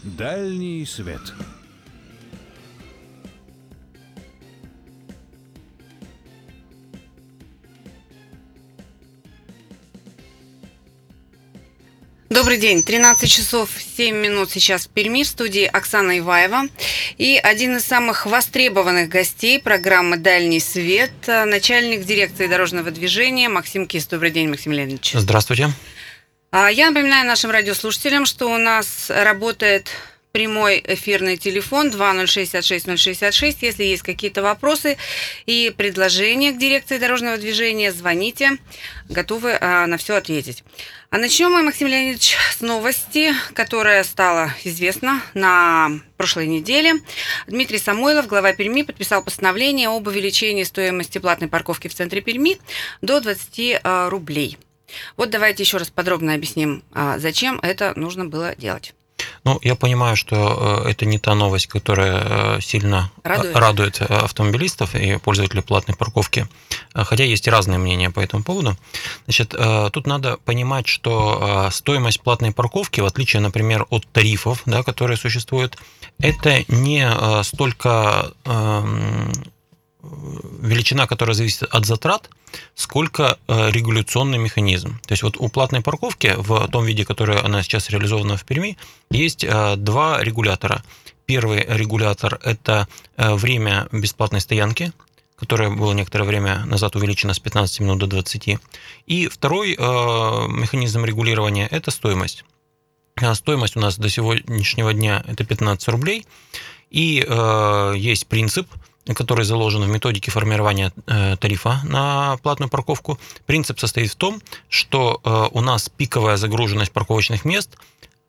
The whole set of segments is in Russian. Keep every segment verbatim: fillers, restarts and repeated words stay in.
Дальний свет. Добрый день. тринадцать часов семь минут сейчас в Перми, в студии Оксана Иваева. И один из самых востребованных гостей программы «Дальний свет» – начальник дирекции дорожного движения Максим Кис. Добрый день, Максим Леонидович. Здравствуйте. Я напоминаю нашим радиослушателям, что у нас работает прямой эфирный телефон два ноль шестьдесят шесть ноль шестьдесят шесть. Если есть какие-то вопросы и предложения к дирекции дорожного движения, звоните. Готовы на все ответить. А начнем мы, Максим Леонидович, с новости, которая стала известна на прошлой неделе. Дмитрий Самойлов, глава Перми, подписал постановление об увеличении стоимости платной парковки в центре Перми до двадцати рублей. Вот давайте еще раз подробно объясним, зачем это нужно было делать. Ну, я понимаю, что это не та новость, которая сильно радует, радует автомобилистов и пользователей платной парковки, хотя есть и разные мнения по этому поводу. Значит, тут надо понимать, что стоимость платной парковки, в отличие, например, от тарифов, да, которые существуют, это не столько величина, которая зависит от затрат, сколько регуляционный механизм. То есть вот у платной парковки в том виде, который она сейчас реализована в Перми, есть два регулятора. Первый регулятор – это время бесплатной стоянки, которое было некоторое время назад увеличено с пятнадцати минут до двадцати. И второй механизм регулирования – это стоимость. Стоимость у нас до сегодняшнего дня – это пятнадцать рублей. И есть принцип, который заложен в методике формирования тарифа на платную парковку. Принцип состоит в том, что у нас пиковая загруженность парковочных мест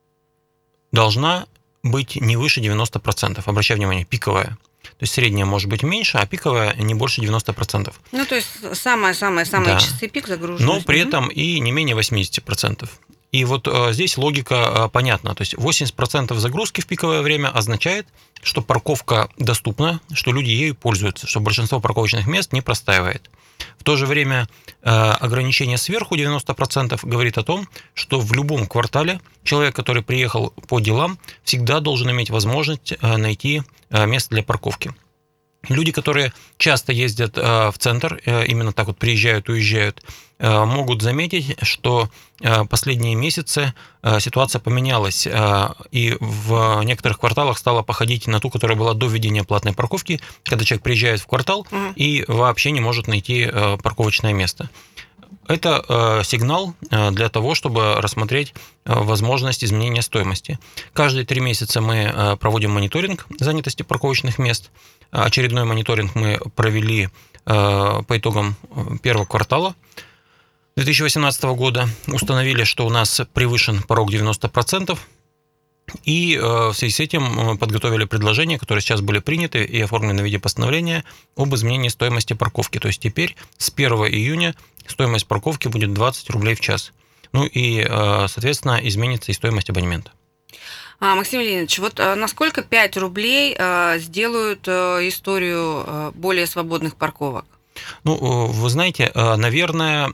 должна быть не выше девяноста процентов. Обращай внимание, пиковая. То есть средняя может быть меньше, а пиковая не больше девяноста процентов. Ну, то есть самая-самая-самая да. часы пик загруженность. Но при этом и не менее восьмидесяти процентов. И вот здесь логика понятна. То есть восемьдесят процентов загрузки в пиковое время означает, что парковка доступна, что люди ею пользуются, что большинство парковочных мест не простаивает. В то же время ограничение сверху девяноста процентов говорит о том, что в любом квартале человек, который приехал по делам, всегда должен иметь возможность найти место для парковки. Люди, которые часто ездят в центр, именно так вот приезжают, уезжают, могут заметить, что последние месяцы ситуация поменялась, и в некоторых кварталах стала походить на ту, которая была до введения платной парковки, когда человек приезжает в квартал и вообще не может найти парковочное место. Это сигнал для того, чтобы рассмотреть возможность изменения стоимости. Каждые три месяца мы проводим мониторинг занятости парковочных мест. Очередной мониторинг мы провели по итогам первого квартала две тысячи восемнадцатого года. Установили, что у нас превышен порог девяноста процентов. И в связи с этим мы подготовили предложения, которые сейчас были приняты и оформлены в виде постановления об изменении стоимости парковки. То есть теперь с первого июня стоимость парковки будет двадцать рублей в час. Ну и, соответственно, изменится и стоимость абонемента. А, Максим Леонидович, вот насколько пять рублей сделают историю более свободных парковок? Ну, вы знаете, наверное,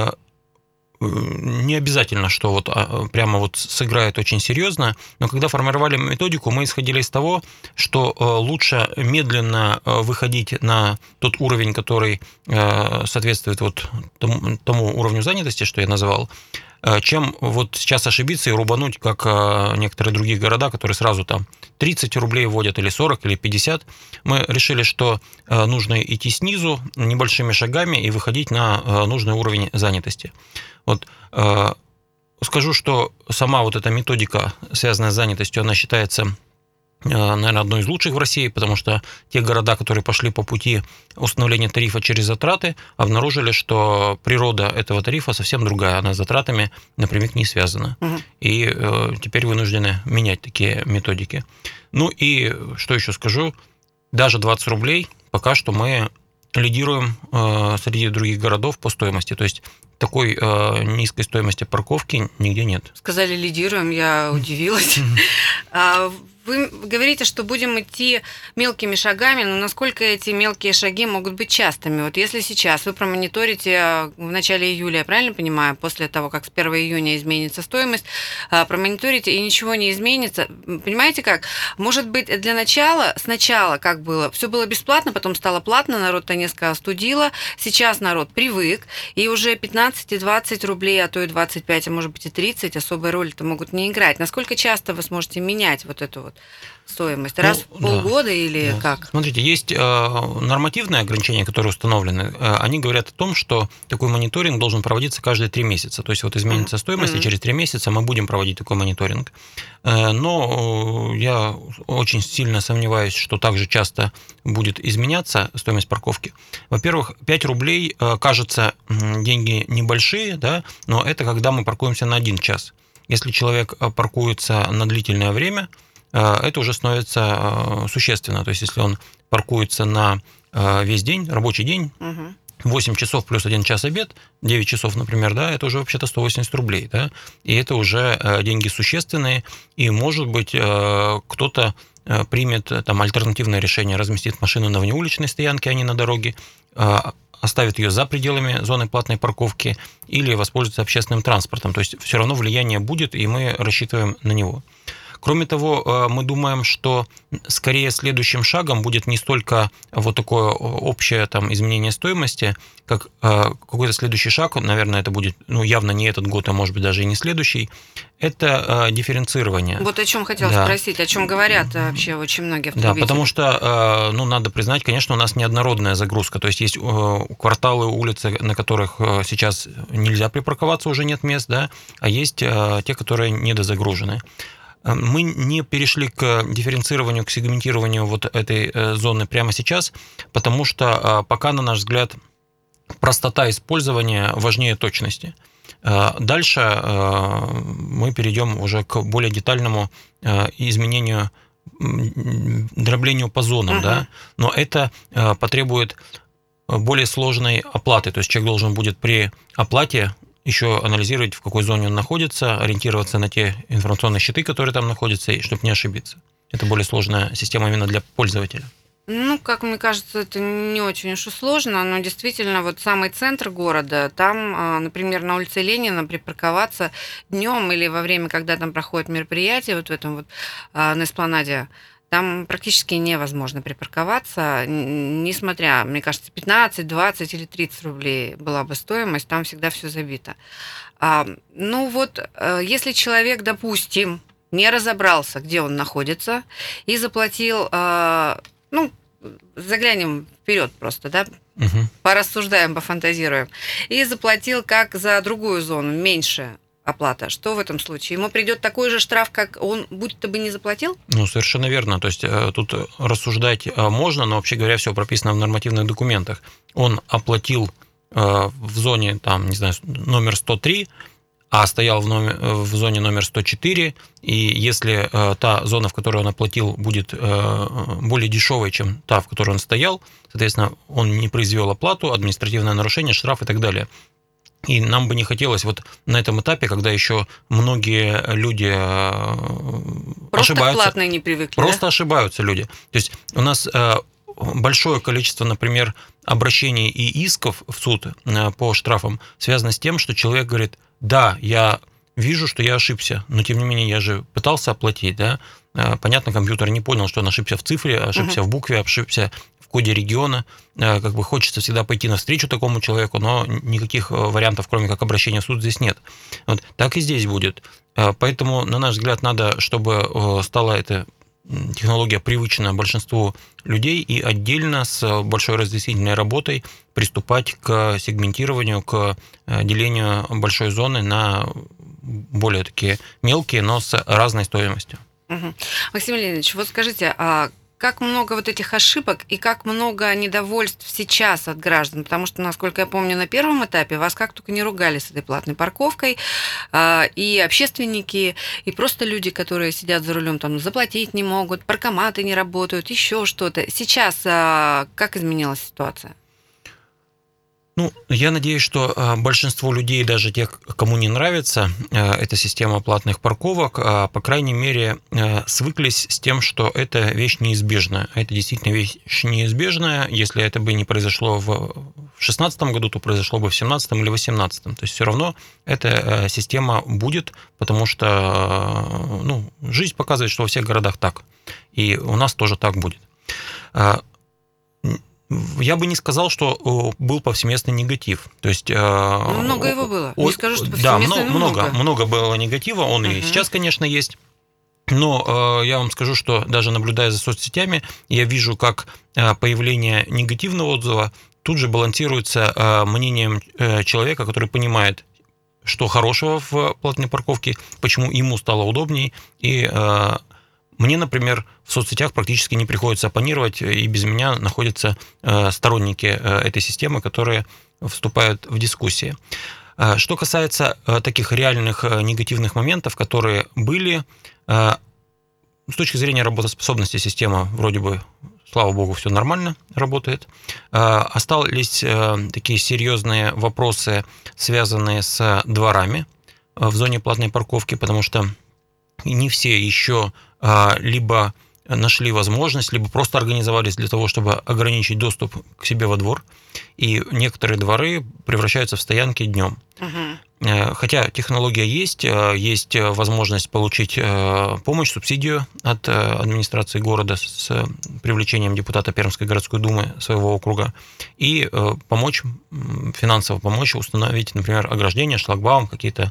не обязательно, что вот прямо вот сыграет очень серьезно, но когда формировали методику, мы исходили из того, что лучше медленно выходить на тот уровень, который соответствует вот тому, тому уровню занятости, что я назвал, чем вот сейчас ошибиться и рубануть, как некоторые другие города, которые сразу там тридцать рублей вводят, или сорок, или пятьдесят. Мы решили, что нужно идти снизу небольшими шагами и выходить на нужный уровень занятости. Вот скажу, что сама вот эта методика, связанная с занятостью, она считается, наверное, одной из лучших в России, потому что те города, которые пошли по пути установления тарифа через затраты, обнаружили, что природа этого тарифа совсем другая, она с затратами напрямик не связана. Угу. И э, теперь вынуждены менять такие методики. Ну и что еще скажу, даже двадцать рублей пока что мы лидируем э, среди других городов по стоимости, то есть такой э, низкой стоимости парковки нигде нет. Сказали лидируем, я удивилась. Вы говорите, что будем идти мелкими шагами, но насколько эти мелкие шаги могут быть частыми? Вот если сейчас вы промониторите в начале июля, я правильно понимаю, после того, как с первого июня изменится стоимость, промониторите и ничего не изменится, понимаете как? Может быть, для начала, сначала как было, все было бесплатно, потом стало платно, народ-то несколько остудило, сейчас народ привык, и уже пятнадцать и двадцать рублей, а то и двадцать пять, а может быть и тридцать особой роли-то могут не играть. Насколько часто вы сможете менять вот эту вот стоимость? Раз Ну, в полгода да, или да. как? Смотрите, есть э, нормативные ограничения, которые установлены. Э, они говорят о том, что такой мониторинг должен проводиться каждые три месяца. То есть вот изменится стоимость, Mm-hmm. и через три месяца мы будем проводить такой мониторинг. Э, но я очень сильно сомневаюсь, что так же часто будет изменяться стоимость парковки. Во-первых, пять рублей, э, кажется, деньги небольшие, да, но это когда мы паркуемся на один час. Если человек паркуется на длительное время, это уже становится существенно. То есть, если он паркуется на весь день, рабочий день, Угу. восемь часов плюс один час обед, девять часов, например, да, это уже вообще-то сто восемьдесят рублей, да, и это уже деньги существенные, и, может быть, кто-то примет там альтернативное решение, разместит машину на внеуличной стоянке, а не на дороге, оставит ее за пределами зоны платной парковки или воспользуется общественным транспортом. То есть все равно влияние будет, и мы рассчитываем на него. Кроме того, мы думаем, что скорее следующим шагом будет не столько вот такое общее там изменение стоимости, как какой-то следующий шаг, наверное, это будет, ну, явно не этот год, а может быть даже и не следующий, это дифференцирование. Вот о чем хотела Да. спросить, о чем говорят вообще очень многие автолюбители. Да, потому что, ну, надо признать, конечно, у нас неоднородная загрузка, то есть есть кварталы, улицы, на которых сейчас нельзя припарковаться, уже нет мест, да, а есть те, которые недозагружены. Мы не перешли к дифференцированию, к сегментированию вот этой зоны прямо сейчас, потому что пока, на наш взгляд, простота использования важнее точности. Дальше мы перейдем уже к более детальному изменению, дроблению по зонам, uh-huh. да, но это потребует более сложной оплаты, то есть человек должен будет при оплате еще анализировать, в какой зоне он находится, ориентироваться на те информационные щиты, которые там находятся, и чтобы не ошибиться. Это более сложная система именно для пользователя. Ну, как мне кажется, это не очень уж и сложно, но действительно, вот самый центр города, там, например, на улице Ленина припарковаться днем или во время, когда там проходит мероприятие, вот в этом вот на эспланаде, там практически невозможно припарковаться, несмотря, мне кажется, пятнадцать, двадцать или тридцать рублей была бы стоимость, там всегда все забито. Ну вот, если человек, допустим, не разобрался, где он находится, и заплатил, ну, заглянем вперед просто, да, угу. порассуждаем, пофантазируем, и заплатил как за другую зону, меньше оплата. Что в этом случае? Ему придет такой же штраф, как он будто бы не заплатил? Ну, совершенно верно. То есть тут рассуждать можно, но, вообще говоря, все прописано в нормативных документах. Он оплатил в зоне, там, не знаю, номер сто три, а стоял в, номер, в зоне номер сто четыре, и если та зона, в которой он оплатил, будет более дешевой, чем та, в которой он стоял, соответственно, он не произвел оплату, административное нарушение, штраф и так далее. И нам бы не хотелось вот на этом этапе, когда еще многие люди просто ошибаются. Просто платные не привыкли, Просто да? ошибаются люди. То есть у нас большое количество, например, обращений и исков в суд по штрафам связано с тем, что человек говорит: да, я вижу, что я ошибся, но тем не менее я же пытался оплатить, да. Понятно, компьютер не понял, что он ошибся в цифре, ошибся угу. в букве, ошибся в коде региона. Как бы хочется всегда пойти навстречу такому человеку, но никаких вариантов, кроме как обращения в суд, здесь нет. Вот так и здесь будет. Поэтому, на наш взгляд, надо, чтобы стала эта технология привычна большинству людей, и отдельно с большой разъяснительной работой приступать к сегментированию, к делению большой зоны на более такие мелкие, но с разной стоимостью. Угу. Максим Леонидович, вот скажите, а как много вот этих ошибок и как много недовольств сейчас от граждан? Потому что, насколько я помню, на первом этапе вас как только не ругали с этой платной парковкой, и общественники, и просто люди, которые сидят за рулем, там заплатить не могут, паркоматы не работают, еще что-то. Сейчас как изменилась ситуация? Ну, я надеюсь, что большинство людей, даже тех, кому не нравится эта система платных парковок, по крайней мере, свыклись с тем, что это вещь неизбежная. Это действительно вещь неизбежная. Если это бы не произошло в шестнадцатом году, то произошло бы в семнадцатом или восемнадцатом. То есть все равно эта система будет, потому что ну, жизнь показывает, что во всех городах так. И у нас тоже так будет. Я бы не сказал, что был повсеместный негатив. То есть, ну, много его было. Не скажу, что повсеместно, да, много, много. много было негатива, он uh-huh. и сейчас, конечно, есть. Но я вам скажу, что даже наблюдая за соцсетями, я вижу, как появление негативного отзыва тут же балансируется мнением человека, который понимает, что хорошего в платной парковке, почему ему стало удобней, и мне, например, в соцсетях практически не приходится оппонировать, и без меня находятся сторонники этой системы, которые вступают в дискуссии. Что касается таких реальных негативных моментов, которые были, с точки зрения работоспособности системы вроде бы, слава богу, все нормально работает. Остались такие серьезные вопросы, связанные с дворами в зоне платной парковки, потому что не все еще либо нашли возможность, либо просто организовались для того, чтобы ограничить доступ к себе во двор. И некоторые дворы превращаются в стоянки днем. Угу. Хотя технология есть, есть возможность получить помощь, субсидию от администрации города с привлечением депутата Пермской городской думы своего округа и помочь, финансово помочь установить, например, ограждение, шлагбаум, какие-то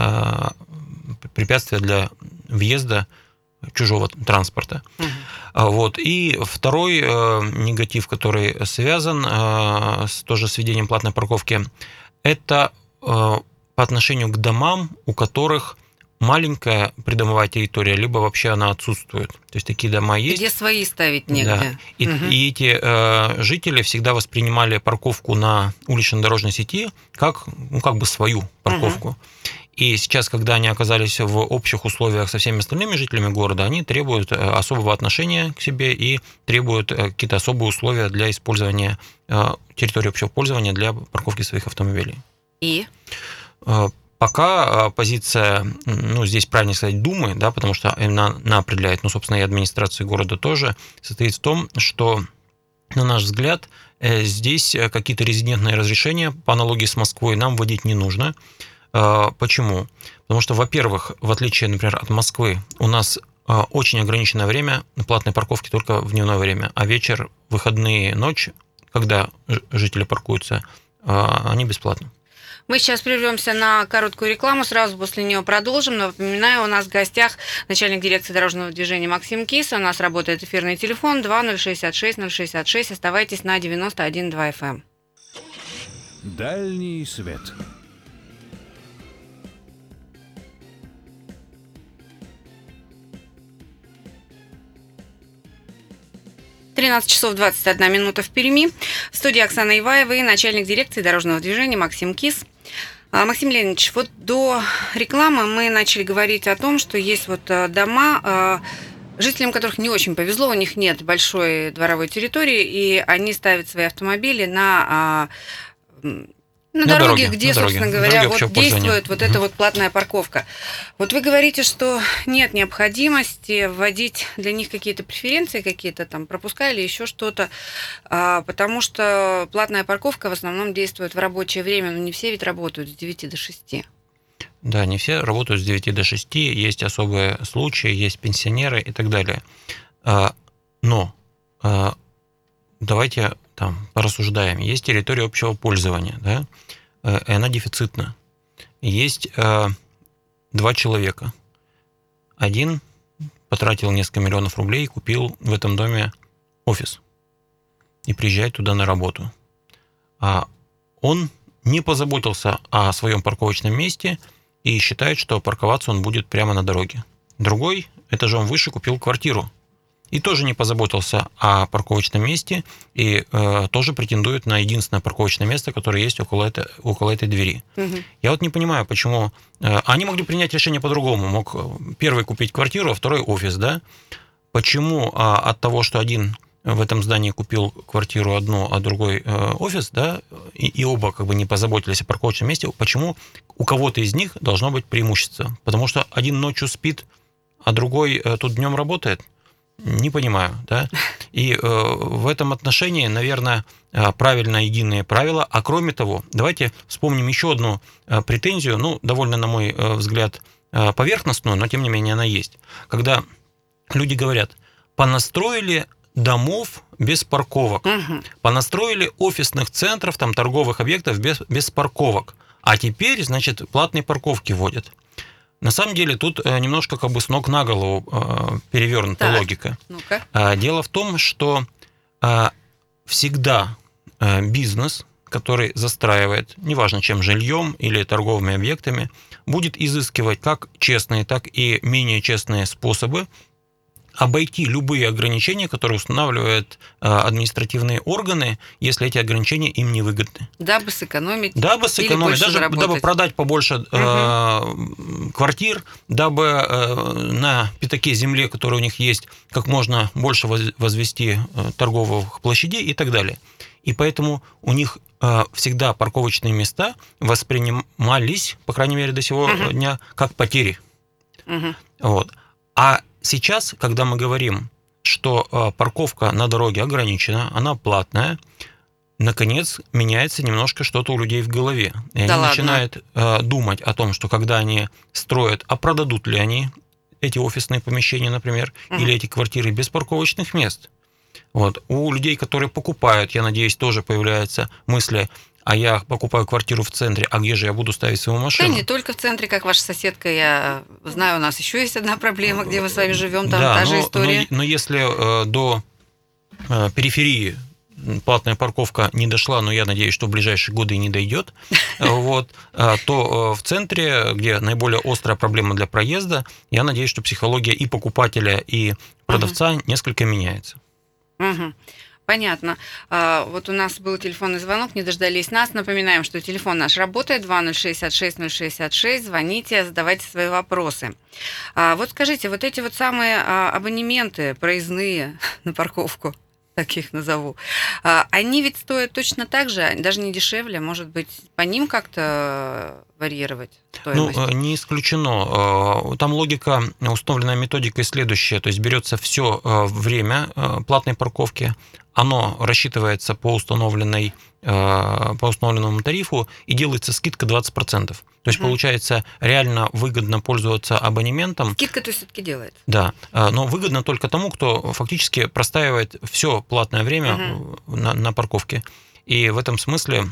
препятствия для въезда чужого транспорта. Uh-huh. Вот. И второй э, негатив, который связан э, с, тоже с введением платной парковки, это э, по отношению к домам, у которых маленькая придомовая территория, либо вообще она отсутствует. То есть такие дома есть. Где свои ставить негде. Да. И, uh-huh. и эти э, жители всегда воспринимали парковку на улично-дорожной сети как, ну, как бы свою парковку. Uh-huh. И сейчас, когда они оказались в общих условиях со всеми остальными жителями города, они требуют особого отношения к себе и требуют какие-то особые условия для использования территории общего пользования для парковки своих автомобилей. И? Пока позиция, ну, здесь правильно сказать, Думы, да, потому что она, она определяет, ну, собственно, и администрации города тоже, состоит в том, что, на наш взгляд, здесь какие-то резидентные разрешения, по аналогии с Москвой, нам вводить не нужно. Почему? Потому что, во-первых, в отличие, например, от Москвы, у нас очень ограниченное время платной парковки только в дневное время, а вечер, выходные, ночь, когда жители паркуются, они бесплатны. Мы сейчас прервемся на короткую рекламу, сразу после нее продолжим. Но напоминаю, у нас в гостях начальник дирекции дорожного движения Максим Кис. У нас работает эфирный телефон два ноль шестьдесят шесть ноль шестьдесят шесть. Оставайтесь на девяносто один и два эф эм. Дальний свет. тринадцать часов двадцать одна минута в Перми. В студии Оксана Иваева и начальник дирекции дорожного движения Максим Кис. Максим Леонидович, вот до рекламы мы начали говорить о том, что есть вот дома, жителям которых не очень повезло, у них нет большой дворовой территории, и они ставят свои автомобили на... На, на дороге, дороге, где, на собственно дороге. говоря, дороге вот действует вот эта вот платная парковка. Вот вы говорите, что нет необходимости вводить для них какие-то преференции, какие-то там пропуска или еще что-то, потому что платная парковка в основном действует в рабочее время, но не все ведь работают с девяти до шести. Да, не все работают с девяти до шести, есть особые случаи, есть пенсионеры и так далее. Но давайте там порассуждаем. Есть территория общего пользования, да, и она дефицитна. Есть э, два человека. Один потратил несколько миллионов рублей и купил в этом доме офис и приезжает туда на работу. А он не позаботился о своем парковочном месте и считает, что парковаться он будет прямо на дороге. Другой этажом выше купил квартиру и тоже не позаботился о парковочном месте, и э, тоже претендует на единственное парковочное место, которое есть около, это, около этой двери. Угу. Я вот не понимаю, почему... Э, они могли принять решение по-другому. Мог первый купить квартиру, а второй офис, да? Почему э, от того, что один в этом здании купил квартиру одну, а другой офис, да, и, и оба как бы не позаботились о парковочном месте, почему у кого-то из них должно быть преимущество? Потому что один ночью спит, а другой тут днем работает? Не понимаю, да. И э, в этом отношении, наверное, правильно единые правила. А кроме того, давайте вспомним еще одну претензию, ну, довольно, на мой взгляд, поверхностную, но тем не менее она есть. Когда люди говорят, понастроили домов без парковок, угу. понастроили офисных центров, там, торговых объектов без, без парковок, а теперь, значит, платные парковки вводят. На самом деле тут немножко как бы с ног на голову перевернута так, логика. Ну-ка. Дело в том, что всегда бизнес, который застраивает, неважно чем, жильем или торговыми объектами, будет изыскивать как честные, так и менее честные способы обойти любые ограничения, которые устанавливают административные органы, если эти ограничения им не выгодны. Дабы сэкономить. Дабы сэкономить, даже заработать. Дабы продать побольше угу. э, квартир, дабы э, на пятаке земли, которая у них есть, как можно больше возвести торговых площадей и так далее. И поэтому у них э, всегда парковочные места воспринимались, по крайней мере, до сего угу. дня, как потери. Угу. Вот. А сейчас, когда мы говорим, что парковка на дороге ограничена, она платная, наконец меняется немножко что-то у людей в голове. И да они ладно? начинают думать о том, что когда они строят, а продадут ли они эти офисные помещения, например, угу. или эти квартиры без парковочных мест. Вот. У людей, которые покупают, я надеюсь, тоже появляются мысли, а я покупаю квартиру в центре, а где же я буду ставить свою машину? Да, не только в центре, как ваша соседка, я знаю, у нас еще есть одна проблема, где мы с вами живем, там да, та но, же история. Но, но если э, до э, периферии платная парковка не дошла, но я надеюсь, что в ближайшие годы и не дойдет, вот, то в центре, где наиболее острая проблема для проезда, я надеюсь, что психология и покупателя, и продавца угу. несколько меняется. Угу. Понятно. Вот у нас был телефонный звонок, не дождались нас. Напоминаем, что телефон наш работает, два ноль шестьдесят шесть ноль шестьдесят шесть. Звоните, задавайте свои вопросы. Вот скажите, вот эти вот самые абонементы проездные на парковку, так их назову, они ведь стоят точно так же, даже не дешевле, может быть, по ним как-то варьировать стоимость? Ну, не исключено. Там логика, установленная методикой следующая, то есть берется все время платной парковки, оно рассчитывается по, установленной, по установленному тарифу и делается скидка двадцать процентов. То есть, угу. получается, реально выгодно пользоваться абонементом. Скидка-то все-таки делает. Да, но выгодно только тому, кто фактически простаивает все платное время угу. на, на парковке. И в этом смысле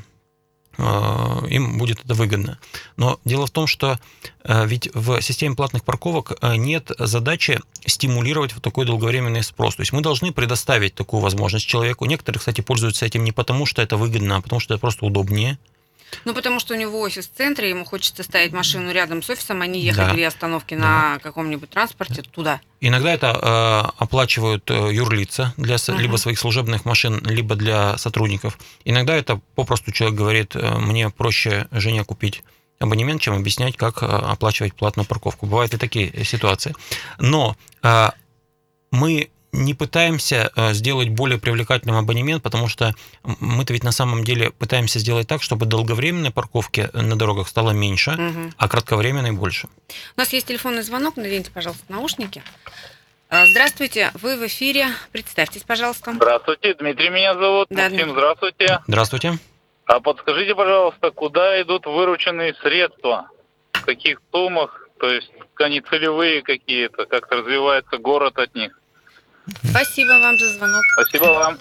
им будет это выгодно. Но дело в том, что ведь в системе платных парковок нет задачи стимулировать вот такой долговременный спрос. То есть мы должны предоставить такую возможность человеку. Некоторые, кстати, пользуются этим не потому, что это выгодно, а потому что это просто удобнее. Ну, потому что у него офис в центре, ему хочется ставить машину рядом с офисом, а не ехать да. две остановки да. на каком-нибудь транспорте да. туда. Иногда это э, оплачивают юрлица для uh-huh. либо своих служебных машин, либо для сотрудников. Иногда это попросту человек говорит, мне проще жене купить абонемент, чем объяснять, как оплачивать платную парковку. Бывают и такие ситуации. Но э, мы не пытаемся сделать более привлекательным абонемент, потому что мы-то ведь на самом деле пытаемся сделать так, чтобы долговременной парковки на дорогах стало меньше, угу. а кратковременной больше. У нас есть телефонный звонок, наденьте, пожалуйста, наушники. Здравствуйте, вы в эфире, представьтесь, пожалуйста. Здравствуйте, Дмитрий меня зовут, да, Максим, здравствуйте. Здравствуйте. А подскажите, пожалуйста, куда идут вырученные средства, в каких суммах, то есть они целевые какие-то, как развивается город от них? Спасибо вам за звонок. Спасибо вам.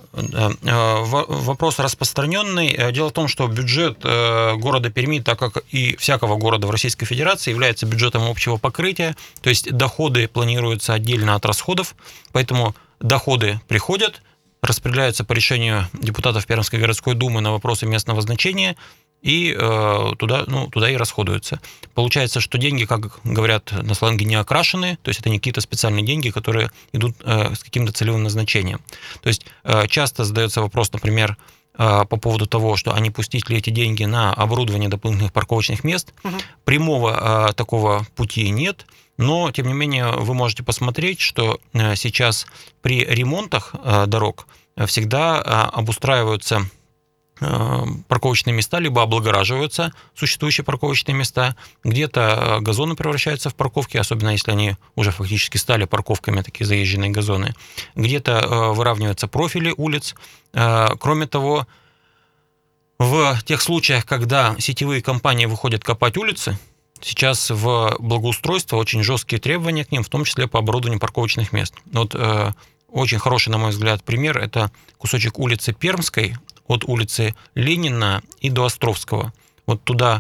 Вопрос распространенный. Дело в том, что бюджет города Перми, так как и всякого города в Российской Федерации, является бюджетом общего покрытия, то есть доходы планируются отдельно от расходов, поэтому доходы приходят, распределяются по решению депутатов Пермской городской думы на вопросы местного значения, и э, туда, ну, туда и расходуются. Получается, что деньги, как говорят на сленге, не окрашены, то есть это не какие-то специальные деньги, которые идут э, с каким-то целевым назначением. То есть э, часто задается вопрос, например, э, по поводу того, что а не пустить ли эти деньги на оборудование дополнительных парковочных мест. Угу. Прямого э, такого пути нет. но, тем не менее, вы можете посмотреть, что сейчас при ремонтах дорог всегда обустраиваются парковочные места, либо облагораживаются существующие парковочные места, где-то газоны превращаются в парковки, особенно если они уже фактически стали парковками, такие заезженные газоны, где-то выравниваются профили улиц. Кроме того, в тех случаях, когда сетевые компании выходят копать улицы, сейчас в благоустройство очень жесткие требования к ним, в том числе по оборудованию парковочных мест. Вот очень хороший, на мой взгляд, пример – это кусочек улицы Пермской, от улицы Ленина и до Островского. Вот туда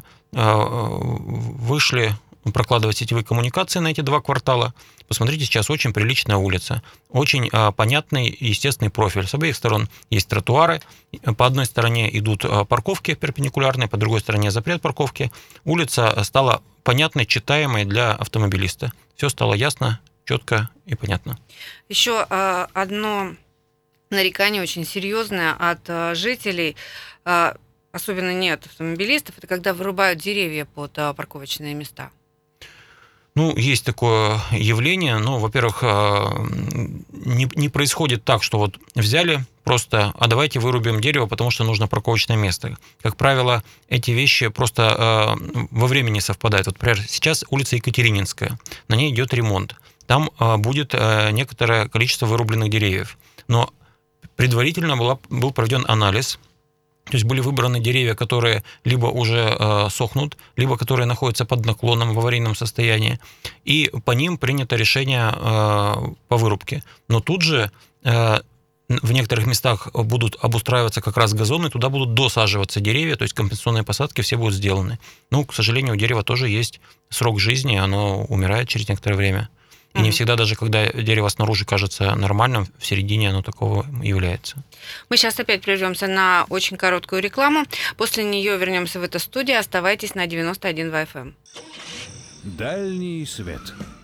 вышли прокладывать сетевые коммуникации на эти два квартала. Посмотрите, сейчас очень приличная улица, очень понятный и естественный профиль. С обеих сторон есть тротуары, по одной стороне идут парковки перпендикулярные, по другой стороне запрет парковки. Улица стала понятной, читаемой для автомобилиста. Все стало ясно, четко и понятно. Еще одно нарекание очень серьезное от жителей, особенно не от автомобилистов, это когда вырубают деревья под парковочные места. Ну, есть такое явление, но, во-первых, не, не происходит так, что вот взяли просто, а давайте вырубим дерево, потому что нужно парковочное место. Как правило, эти вещи просто во времени совпадают. Вот, например, сейчас улица Екатерининская, на ней идет ремонт. Там будет некоторое количество вырубленных деревьев, но предварительно была, был проведен анализ, то есть были выбраны деревья, которые либо уже э, сохнут, либо которые находятся под наклоном в аварийном состоянии, и по ним принято решение э, по вырубке. Но тут же э, в некоторых местах будут обустраиваться как раз газоны, туда будут досаживаться деревья, то есть компенсационные посадки все будут сделаны. Ну, к сожалению, у дерева тоже есть срок жизни, оно умирает через некоторое время. И не всегда, даже когда дерево снаружи кажется нормальным, в середине оно такого является. Мы сейчас опять прервемся на очень короткую рекламу. После нее вернемся в эту студию. Оставайтесь на девяносто один эф эм. Дальний свет.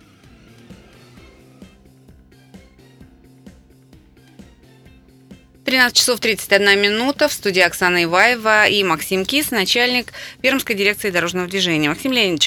тринадцать часов тридцать одна минута. В студии Оксана Иваева и Максим Кис, начальник Пермской дирекции дорожного движения. Максим Леонидович,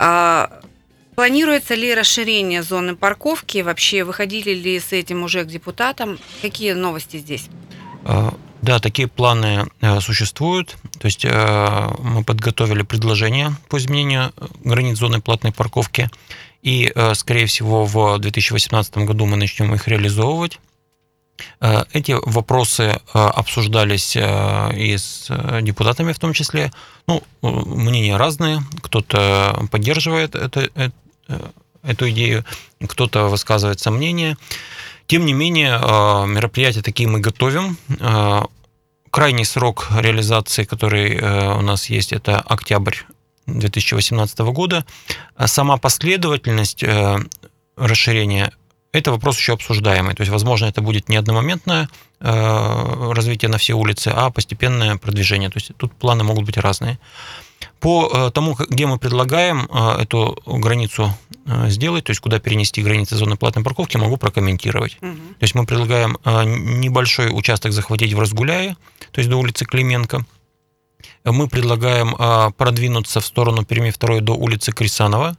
планируется ли расширение зоны парковки? Вообще, выходили ли с этим уже к депутатам? Какие новости здесь? Да, такие планы существуют. То есть мы подготовили предложение по изменению границ зоны платной парковки. И, скорее всего, в две тысячи восемнадцатом году мы начнем их реализовывать. Эти вопросы обсуждались и с депутатами в том числе. Ну, мнения разные. Кто-то поддерживает это, эту идею, кто-то высказывает сомнения. Тем не менее, мероприятия такие мы готовим. Крайний срок реализации, который у нас есть, это октябрь две тысячи восемнадцатого года. Сама последовательность расширения – это вопрос еще обсуждаемый. То есть, возможно, это будет не одномоментное развитие на все улицы, а постепенное продвижение. То есть, тут планы могут быть разные. По тому, где мы предлагаем эту границу сделать, то есть куда перенести границы зоны платной парковки, могу прокомментировать. Угу. То есть мы предлагаем небольшой участок захватить в Разгуляе, то есть до улицы Клименко. Мы предлагаем продвинуться в сторону Перми второй до улицы Крисанова.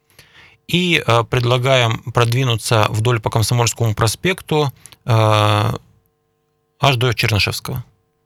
И предлагаем продвинуться вдоль по Комсомольскому проспекту аж до Чернышевского.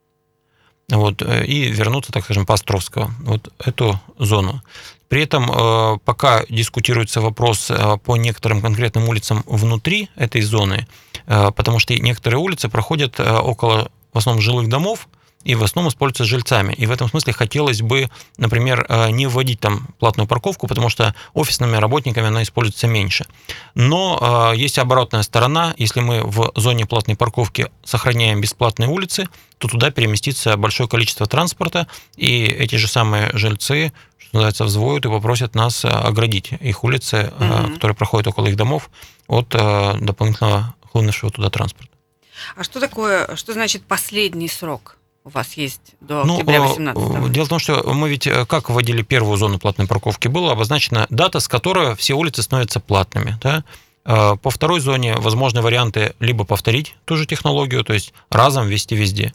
Вот, и вернуться, так скажем, по Островского, вот эту зону. При этом пока дискутируется вопрос по некоторым конкретным улицам внутри этой зоны, потому что некоторые улицы проходят около, в основном, жилых домов, и в основном используются жильцами. И в этом смысле хотелось бы, например, не вводить там платную парковку, потому что офисными работниками она используется меньше. Но есть оборотная сторона. Если мы в зоне платной парковки сохраняем бесплатные улицы, то туда переместится большое количество транспорта, и эти же самые жильцы, что называется, взвоют и попросят нас оградить их улицы, mm-hmm. которые проходят около их домов, от дополнительного хлынувшего туда транспорта. А что такое, что значит последний срок? У вас есть до октября восемнадцатого. Дело в том, что мы ведь как вводили первую зону платной парковки, была обозначена дата, с которой все улицы становятся платными. Да? По второй зоне возможны варианты либо повторить ту же технологию, то есть разом ввести везде,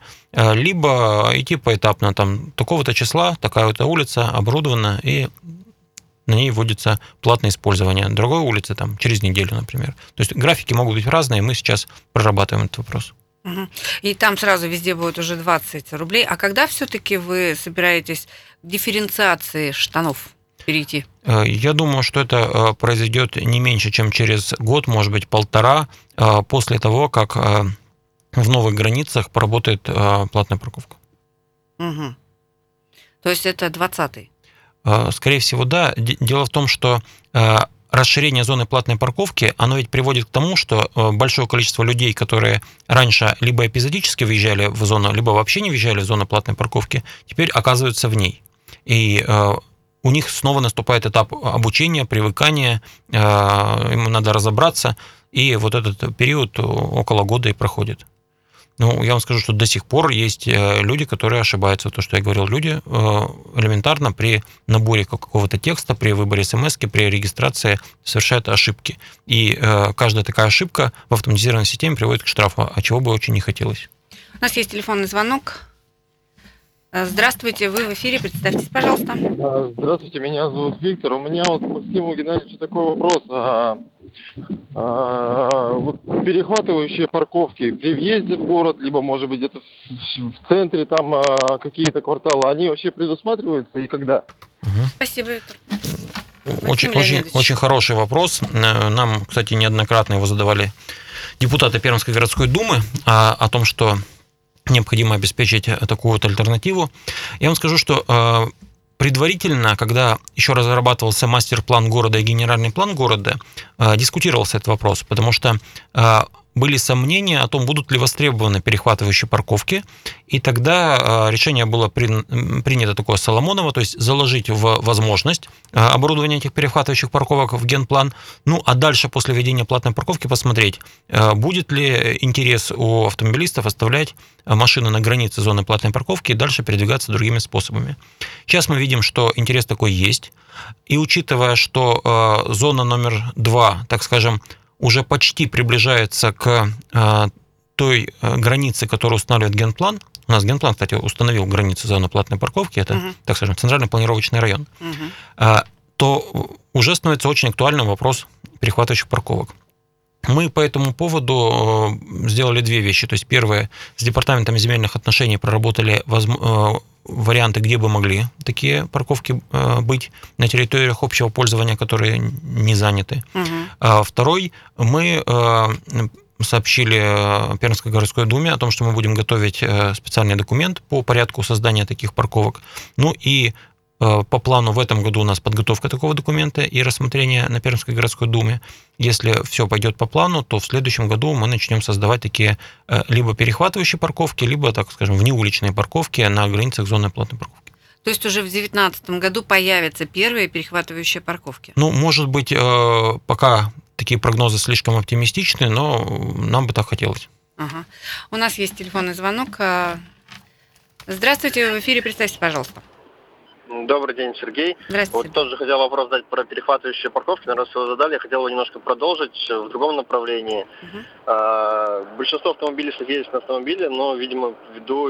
либо идти поэтапно, там такого-то числа, такая-то улица оборудована, и на ней вводится платное использование. Другой улице там через неделю, например. То есть графики могут быть разные, мы сейчас прорабатываем этот вопрос. Угу. И там сразу везде будет уже двадцать рублей. А когда все-таки вы собираетесь к дифференциации штанов перейти? Я думаю, что это произойдет не меньше, чем через год, может быть, полтора, после того, как в новых границах поработает платная парковка. Угу. То есть это двадцатый? Скорее всего, да. Дело в том, что расширение зоны платной парковки, оно ведь приводит к тому, что большое количество людей, которые раньше либо эпизодически въезжали в зону, либо вообще не въезжали в зону платной парковки, теперь оказываются в ней. И у них снова наступает этап обучения, привыкания, ему надо разобраться, и вот этот период около года и проходит. Ну, я вам скажу, что до сих пор есть люди, которые ошибаются. То, что я говорил, люди элементарно при наборе какого-то текста, при выборе смс-ки, при регистрации совершают ошибки. И каждая такая ошибка в автоматизированной системе приводит к штрафу, а чего бы очень не хотелось. У нас есть телефонный звонок. Здравствуйте, вы в эфире, представьтесь, пожалуйста. Здравствуйте, меня зовут Виктор. У меня вот к Максиму Геннадьевичу такой вопрос. А, а, вот перехватывающие парковки при въезде в город, либо, может быть, где-то в, в центре, там а, какие-то кварталы, они вообще предусматриваются и когда? Угу. Спасибо, Виктор. Очень, очень, очень хороший вопрос. Нам, кстати, неоднократно его задавали депутаты Пермской городской думы о, о том, что необходимо обеспечить такую вот альтернативу. Я вам скажу, что предварительно, когда еще разрабатывался мастер-план города и генеральный план города, дискутировался этот вопрос, потому что были сомнения о том, будут ли востребованы перехватывающие парковки, и тогда решение было принято такое Соломоново, то есть заложить в возможность оборудования этих перехватывающих парковок в генплан, ну а дальше после введения платной парковки посмотреть, будет ли интерес у автомобилистов оставлять машины на границе зоны платной парковки и дальше передвигаться другими способами. Сейчас мы видим, что интерес такой есть, и учитывая, что зона номер два, так скажем, уже почти приближается к э, той э, границе, которую устанавливает генплан. У нас генплан, кстати, установил границу зоны платной парковки, это, uh-huh. так скажем, центральный планировочный район, uh-huh. э, то уже становится очень актуальным вопрос перехватывающих парковок. Мы по этому поводу сделали две вещи. То есть, первое, с департаментом земельных отношений проработали возможно, варианты, где бы могли такие парковки быть на территориях общего пользования, которые не заняты. Угу. Второй, мы сообщили Пермской городской думе о том, что мы будем готовить специальный документ по порядку создания таких парковок. Ну и по плану в этом году у нас подготовка такого документа и рассмотрение на Пермской городской думе. Если все пойдет по плану, то в следующем году мы начнем создавать такие либо перехватывающие парковки, либо, так скажем, внеуличные парковки на границах зоны платной парковки. То есть уже в две тысячи девятнадцатом году появятся первые перехватывающие парковки? Ну, может быть, пока такие прогнозы слишком оптимистичны, но нам бы так хотелось. Ага. У нас есть телефонный звонок. Здравствуйте, в эфире, представьте, пожалуйста. Добрый день, Сергей. Здравствуйте. Вот тоже хотел вопрос задать про перехватывающие парковки. Наверное, все задали. Я хотел его немножко продолжить в другом направлении. Uh-huh. А, большинство автомобилистов ездят на автомобиле, но, видимо, ввиду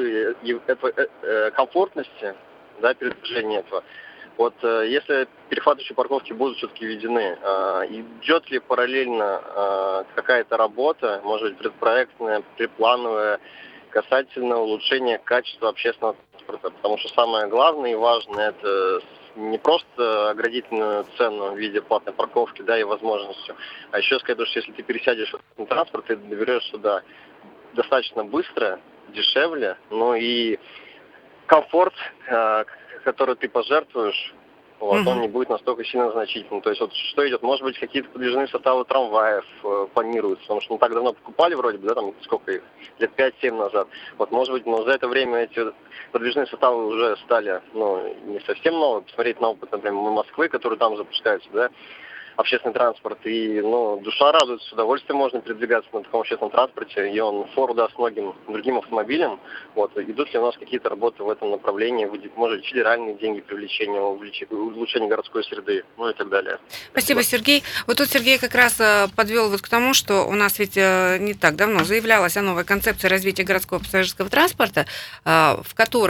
этого комфортности, да, передвижения этого. Вот если перехватывающие парковки будут все-таки введены, идет ли параллельно какая-то работа, может быть, предпроектная, предплановая, касательно улучшения качества общественного транспорта, потому что самое главное и важное – это не просто оградительную цену в виде платной парковки, да, и возможностью, а еще сказать, что если ты пересядешь в этот транспорт, ты доберешься сюда достаточно быстро, дешевле, ну и комфорт, который ты пожертвуешь, вот, mm-hmm. он не будет настолько сильно значительным. То есть вот что идет, может быть, какие-то подвижные составы трамваев э, планируются, потому что не так давно покупали вроде бы, да, там сколько их, лет пять-семь назад. Вот, может быть, но за это время эти подвижные составы уже стали, ну, не совсем новые. Посмотреть на опыт, например, Москвы, который там запускается, да, общественный транспорт, и, ну, душа радуется, с удовольствием можно передвигаться на таком общественном транспорте, и он фору даст многим другим автомобилям. Вот, идут ли у нас какие-то работы в этом направлении, может, федеральные деньги привлечения, улучшения городской среды, ну и так далее. Спасибо, Сергей. Вот тут Сергей как раз подвел вот к тому, что у нас ведь не так давно заявлялась о новой концепции развития городского пассажирского транспорта, в которой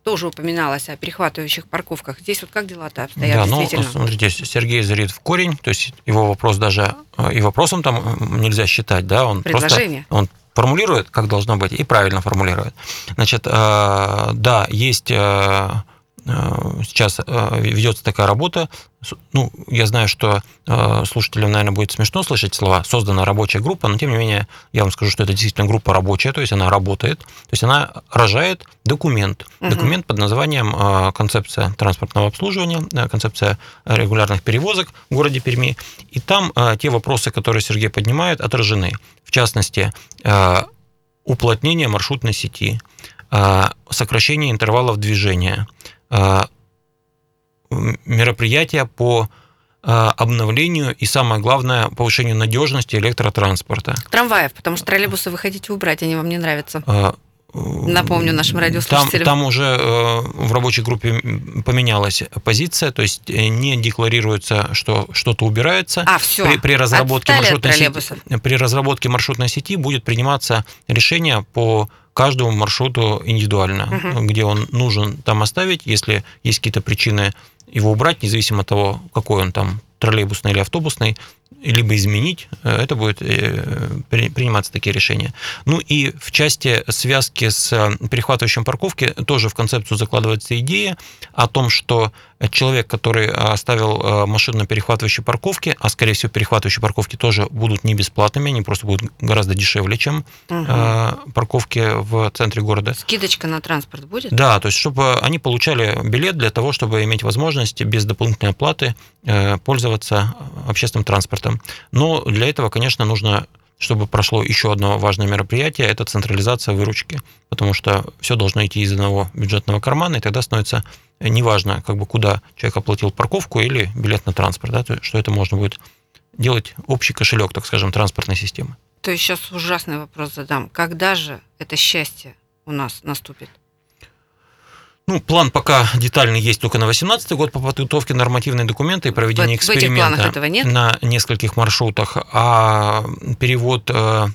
тоже упоминалось о перехватывающих парковках. Здесь вот как дела-то обстоят Да, ну, действительно? смотрите, Сергей зарит в корень, то есть его вопрос даже и вопросом там нельзя считать, да, он Предложение. просто он формулирует, как должно быть, и правильно формулирует. Значит, да, есть сейчас ведется такая работа. Ну, я знаю, что слушателям, наверное, будет смешно слышать слова «создана рабочая группа», но, тем не менее, я вам скажу, что это действительно группа рабочая, то есть она работает, то есть она рожает документ. Угу. Документ под названием «Концепция транспортного обслуживания», «Концепция регулярных перевозок в городе Перми». И там те вопросы, которые Сергей поднимает, отражены. В частности, уплотнение маршрутной сети, сокращение интервалов движения, мероприятия по обновлению и, самое главное, повышению надежности электротранспорта. Трамваев, потому что троллейбусы вы хотите убрать, они вам не нравятся. Напомню нашим радиослушателям. Там, там уже в рабочей группе поменялась позиция, то есть не декларируется, что что-то убирается. А, все. При, при, разработке маршрутной сети, при разработке маршрутной сети будет приниматься решение по каждому маршруту индивидуально, угу. где он нужен там оставить, если есть какие-то причины его убрать, независимо от того, какой он там, троллейбусный или автобусный, либо изменить, это будет приниматься такие решения. Ну и в части связки с перехватывающим парковки тоже в концепцию закладывается идея о том, что человек, который оставил машину на перехватывающей парковке, а скорее всего перехватывающие парковки тоже будут не бесплатными, они просто будут гораздо дешевле, чем угу. парковки в центре города. Скидочка на транспорт будет? Да, то есть чтобы они получали билет для того, чтобы иметь возможность без дополнительной оплаты пользоваться общественным транспортом. Но для этого, конечно, нужно, чтобы прошло еще одно важное мероприятие, это централизация выручки, потому что все должно идти из одного бюджетного кармана, и тогда становится неважно, как бы, куда человек оплатил парковку или билет на транспорт, да, то, что это можно будет делать общий кошелек, так скажем, транспортной системы. То есть сейчас ужасный вопрос задам. Когда же это счастье у нас наступит? Ну, план пока детальный есть только на восемнадцатый год по подготовке нормативных документов и проведению в, эксперимента в этого нет? На нескольких маршрутах, а перевод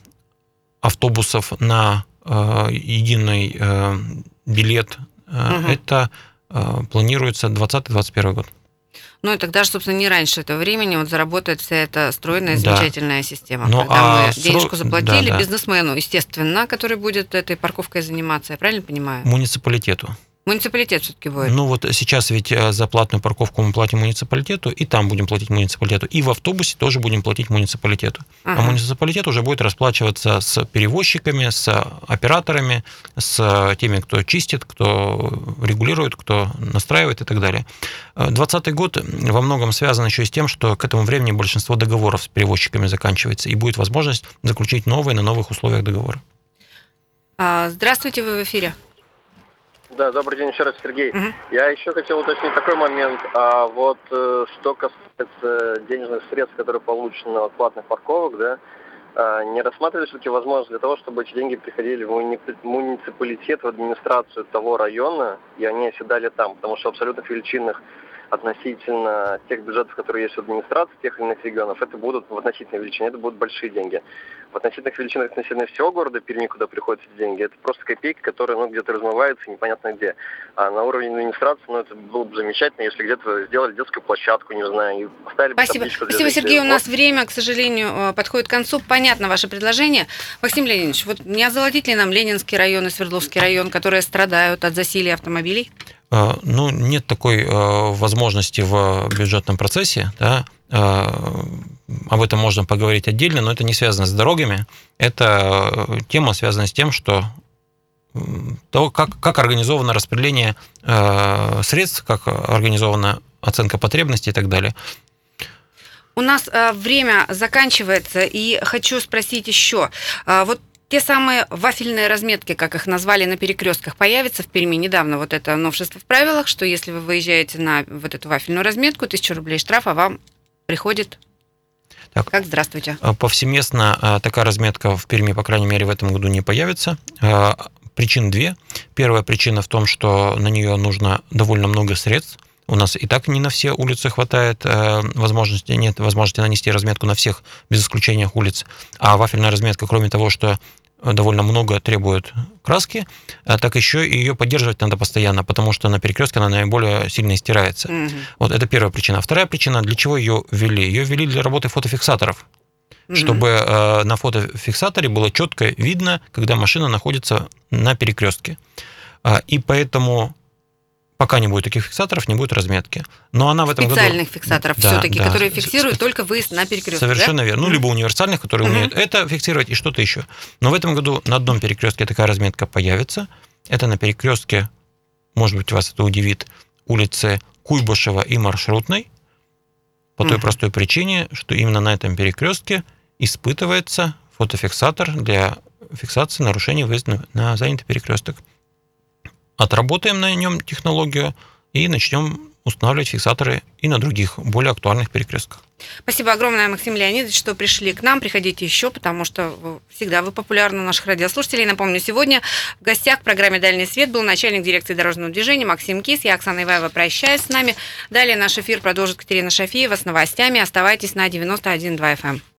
автобусов на единый билет, угу. это планируется двадцатый двадцать первый год. Ну и тогда же, собственно, не раньше этого времени вот заработает вся эта стройная, замечательная да. система. Ну, когда а мы денежку сро... заплатили да, да. бизнесмену, естественно, который будет этой парковкой заниматься, я правильно понимаю? Муниципалитету. Муниципалитет все-таки будет. Ну вот сейчас ведь за платную парковку мы платим муниципалитету, и там будем платить муниципалитету, и в автобусе тоже будем платить муниципалитету. Ага. А муниципалитет уже будет расплачиваться с перевозчиками, с операторами, с теми, кто чистит, кто регулирует, кто настраивает и так далее. двадцатый год во многом связан еще и с тем, что к этому времени большинство договоров с перевозчиками заканчивается, и будет возможность заключить новые на новых условиях договоры. Здравствуйте, вы в эфире. Да, добрый день еще раз, Сергей. Uh-huh. Я еще хотел уточнить такой момент. А вот э, что касается денежных средств, которые получены от платных парковок, да, э, не рассматривали все-таки возможность для того, чтобы эти деньги приходили в муни- муниципалитет, в администрацию того района, и они оседали там, потому что в абсолютных величинах относительно тех бюджетов, которые есть в администрации тех или иных регионов, это будут в относительной величине, это будут большие деньги. В относительных величинах относительно всего города Перми, куда приходят эти деньги, это просто копейки, которые ну, где-то размываются, непонятно где. А на уровне администрации, ну, это было бы замечательно, если где-то сделали детскую площадку, не знаю, и поставили бы Спасибо. табличку для Спасибо, жителей. Сергей. У нас Вот. время, к сожалению, подходит к концу. Понятно ваше предложение. Максим Леонидович, вот не озолотить ли нам Ленинский район и Свердловский район, которые страдают от засилия автомобилей? Ну, нет такой возможности в бюджетном процессе, да. Об этом можно поговорить отдельно, но это не связано с дорогами. Это тема связана с тем, что то, как, как организовано распределение средств, как организована оценка потребностей и так далее. У нас время заканчивается, и хочу спросить еще. Вот те самые вафельные разметки, как их назвали, на перекрестках, появятся в Перми недавно. Вот это новшество в правилах, что если вы выезжаете на вот эту вафельную разметку, тысяча рублей штрафа вам приходит. Так, как здравствуйте. Повсеместно такая разметка в Перми, по крайней мере, в этом году не появится. Причин две. Первая причина в том, что на нее нужно довольно много средств. У нас и так не на все улицы хватает возможности, нет возможности нанести разметку на всех, без исключения улиц. А вафельная разметка, кроме того, что довольно много требует краски, так еще и ее поддерживать надо постоянно, потому что на перекрестке она наиболее сильно стирается. Мгм. Вот это первая причина. Вторая причина, для чего ее ввели? Ее ввели для работы фотофиксаторов, Мгм. чтобы э, на фотофиксаторе было четко видно, когда машина находится на перекрестке. А, и поэтому пока не будет таких фиксаторов, не будет разметки. Но она в этом году... Специальных фиксаторов Да, все-таки, да. которые фиксируют только выезд на перекресток. Совершенно верно. Ну, Мгм. либо универсальных, которые Мгм. умеют это фиксировать, и что-то еще. Но в этом году на одном перекрестке такая разметка появится. Это на перекрестке, может быть, вас это удивит, улицы Куйбышева и Маршрутной. По той Мгм. простой причине, что именно на этом перекрестке испытывается фотофиксатор для фиксации нарушений выезда на занятый перекресток. Отработаем на нем технологию и начнем устанавливать фиксаторы и на других, более актуальных перекрестках. Спасибо огромное, Максим Леонидович, что пришли к нам. Приходите еще, потому что вы- всегда вы популярны у наших радиослушателей. Напомню, сегодня в гостях в программе «Дальний свет» был начальник дирекции дорожного движения Максим Кис. Я, Оксана Иваева, прощаюсь с нами. Далее наш эфир продолжит Катерина Шафиева с новостями. Оставайтесь на девяносто один и два эф эм.